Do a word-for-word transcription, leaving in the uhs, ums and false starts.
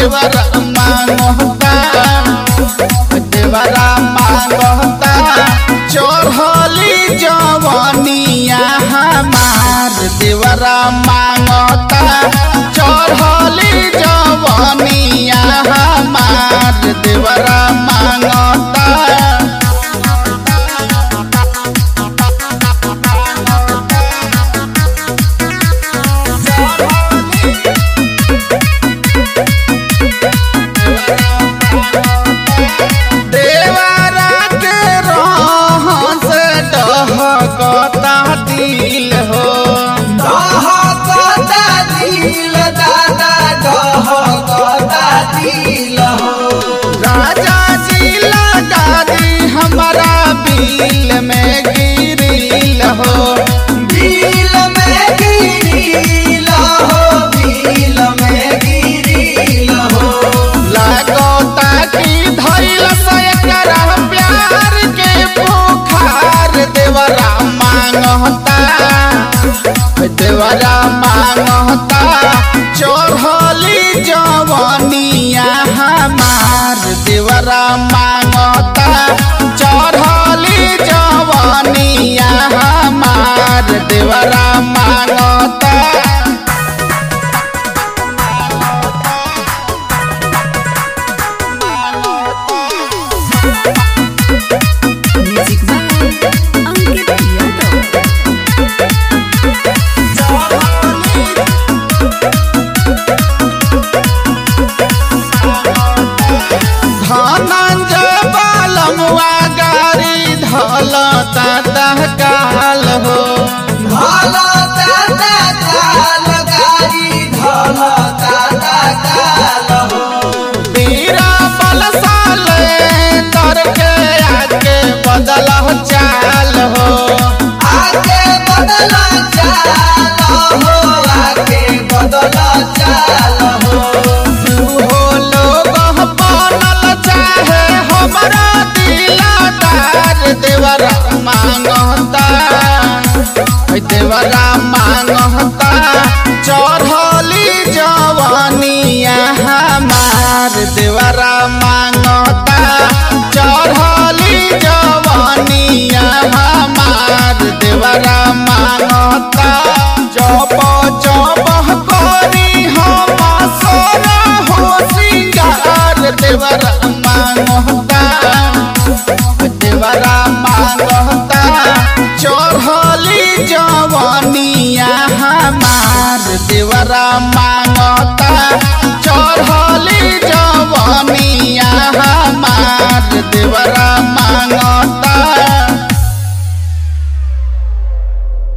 देवरा मांगता देवरा मांगता चढ़ली जवनिया हमार देवरा मांगता चढ़ली जवनिया हमार देवरा मांगता कहता दिल हो कहता दिल दादा कहता दिल हो राजा जी लगा दी हमारा बिल में गिरिल हो बिल में गिरिल हो बिल में गिरिल हो लगता कि धैल से करा प्यार के बुखार देवरा मांगता देवरा मांगता चढ़ली जवनिया हमार देवरा मांगता चढ़ली जवनिया हमार देवरा मांगता धनंजय बालमुआ गाड़ी धलता दहकाल हो धलता दहकाल गाड़ी धलता दहकाल हो बीरा बलसाल तर के आके बदल चाल हो आके बदल चाल हो आके बदल चाल हो देवरा मांगता देवरा मांगता चढ़ली जवनिया हमार देवरा मांगता चढ़ली जवनिया हमार देवरा मांगता जब जब करी हम सोना हो सिंगार देवरा मांगता देवरा मांगता चढ़ली जवनिया हमार देवरा मांगता चढ़ली जवनिया हमार देवरा मांगता।